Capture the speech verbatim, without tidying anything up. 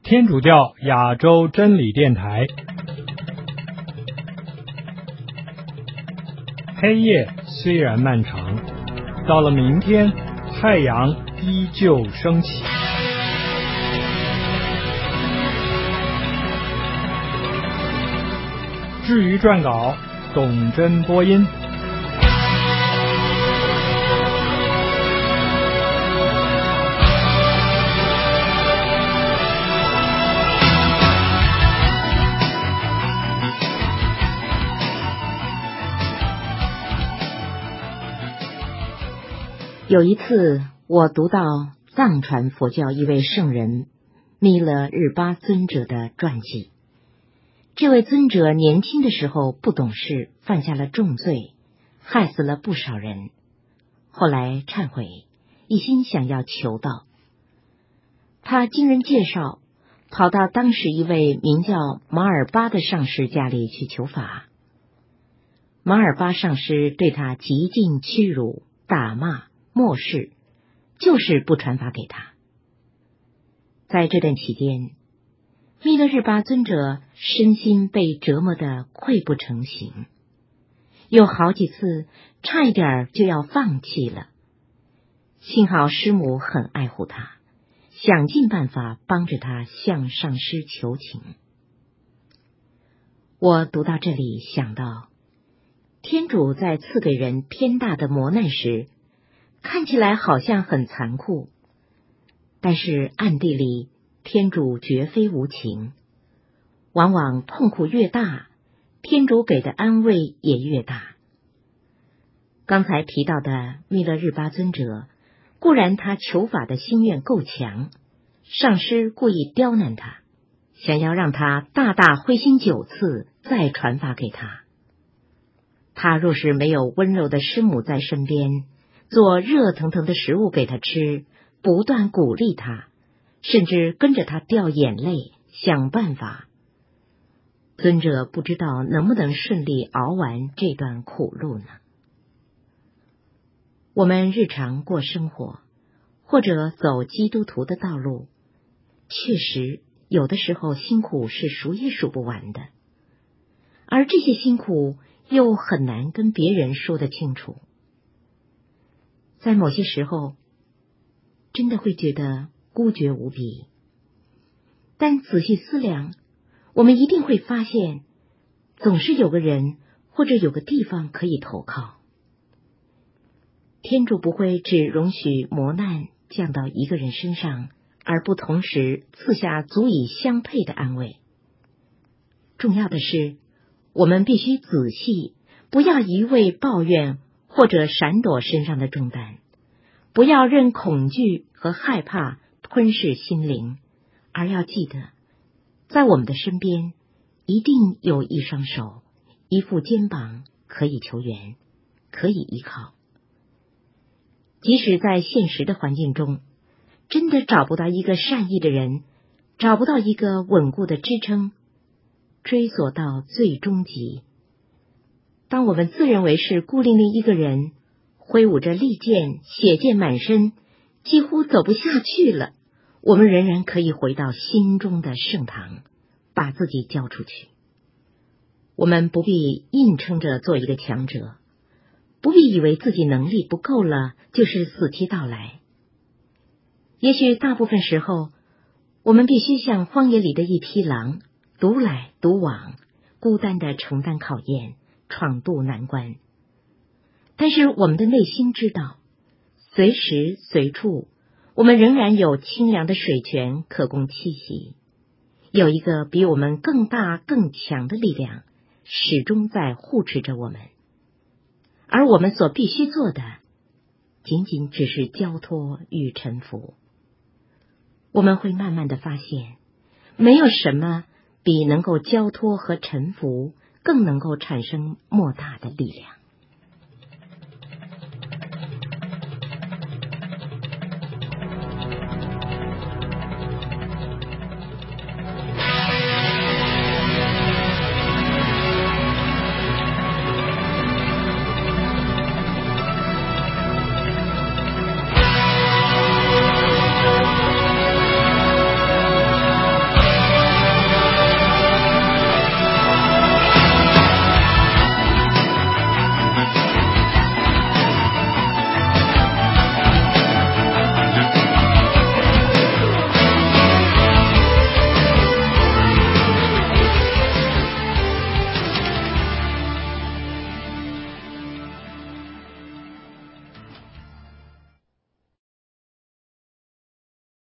天主教亚洲真理电台，黑夜虽然漫长，到了明天，太阳依旧升起。至于撰稿，董真播音。 有一次，我读到藏传佛教一位圣人弥勒日巴尊者的传记。这位尊者年轻的时候不懂事，犯下了重罪，害死了不少人。后来忏悔，一心想要求道。他经人介绍，跑到当时一位名叫马尔巴的上师家里去求法。马尔巴上师对他极尽屈辱、打骂、漠视，就是不传法给他。在这段期间，弥勒日巴尊者身心被折磨得溃不成形，有好几次差一点就要放弃了。幸好师母很爱护他，想尽办法帮着他向上师求情。我读到这里想到，天主在赐给人天大的磨难时，看起来好像很残酷，但是暗地里天主绝非无情，往往痛苦越大，天主给的安慰也越大。刚才提到的弥勒日巴尊者，固然他求法的心愿够强，上师故意刁难他，想要让他大大灰心九次再传法给他。他若是没有温柔的师母在身边，做热腾腾的食物给他吃，不断鼓励他，甚至跟着他掉眼泪，想办法，尊者不知道能不能顺利熬完这段苦路呢？我们日常过生活，或者走基督徒的道路，确实有的时候辛苦是数也数不完的，而这些辛苦又很难跟别人说得清楚。在某些时候，真的会觉得孤绝无比。但仔细思量，我们一定会发现，总是有个人或者有个地方可以投靠。天主不会只容许磨难降到一个人身上，而不同时赐下足以相配的安慰。重要的是，我们必须仔细，不要一味抱怨或者闪躲身上的重担，不要任恐惧和害怕吞噬心灵，而要记得，在我们的身边一定有一双手，一副肩膀可以求援，可以依靠。即使在现实的环境中，真的找不到一个善意的人，找不到一个稳固的支撑，追索到最终极，当我们自认为是孤零零一个人，挥舞着利剑，血溅满身，几乎走不下去了，我们仍然可以回到心中的圣堂，把自己交出去。我们不必硬撑着做一个强者，不必以为自己能力不够了就是死期到来。也许大部分时候，我们必须像荒野里的一匹狼，独来独往，孤单地承担考验，闯渡难关。但是我们的内心知道，随时随处，我们仍然有清凉的水泉可供栖息，有一个比我们更大更强的力量，始终在护持着我们。而我们所必须做的，仅仅只是交托与臣服。我们会慢慢的发现，没有什么比能够交托和臣服更能够产生莫大的力量。